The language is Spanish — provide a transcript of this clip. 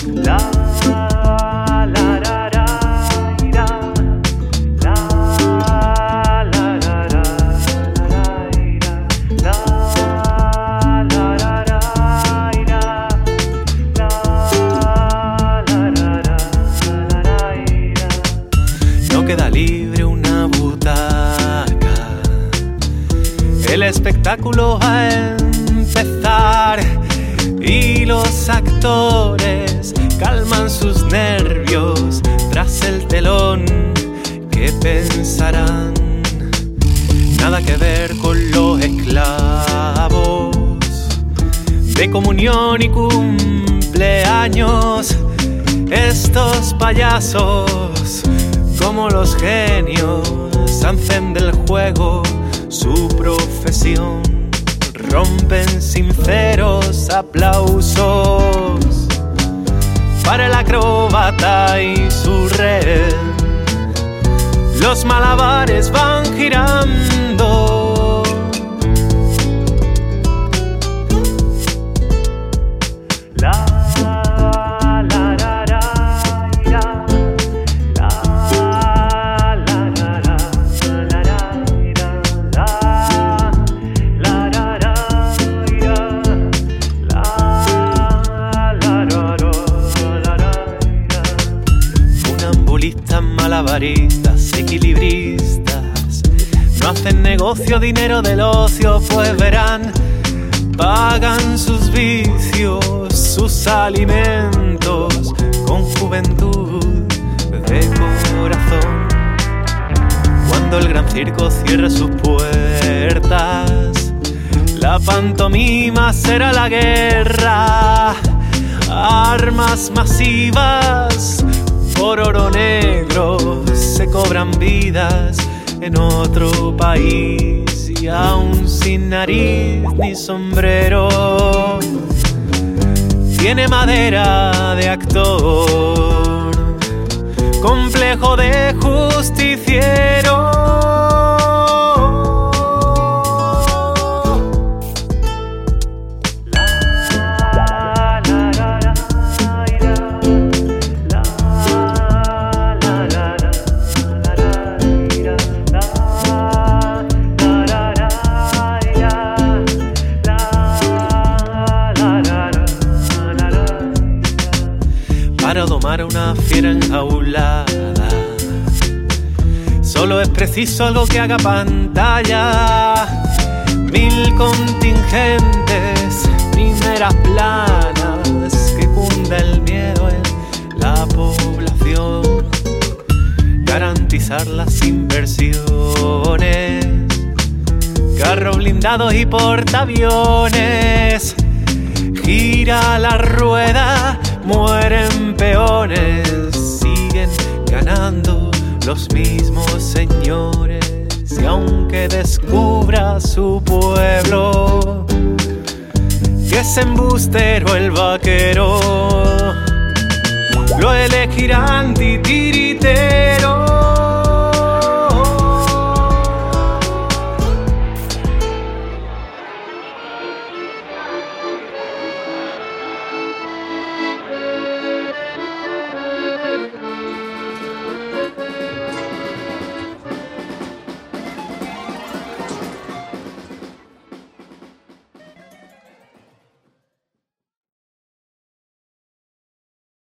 La la la la ira, la la la la ira, la la la la ira, la la la la ira. No queda libre una butaca, el espectáculo va a empezar y los actores calman sus nervios tras el telón. ¿Qué pensarán? Nada que ver con los esclavos de comunión y cumpleaños. Estos payasos, como los genios, hacen del juego su profesión. Rompen sinceros aplausos para el acróbata y su red. Los malabares van girando. La la la la ira, la la la la la ira, la la la la ira, la la la la ira. Funambulistas, malabaristas, equilibristas, no hacen negocio, dinero del ocio, pues verán, pagan sus vicios, sus alimentos, con juventud de corazón. Cuando el gran circo cierre sus puertas, la pantomima será la guerra. Armas masivas por oro negro se cobran vidas en otro país, y aún sin nariz ni sombrero tiene madera de actor, complejo de justiciero. Para domar a una fiera enjaulada solo es preciso algo que haga pantalla. 1000 contingentes, primeras planas, que cunda el miedo en la población. Garantizar las inversiones, carros blindados y portaaviones. Gira la rueda, mueren peones, siguen ganando los mismos señores. Y aunque descubra su pueblo que es embustero el vaquero, lo elegirán titiritero.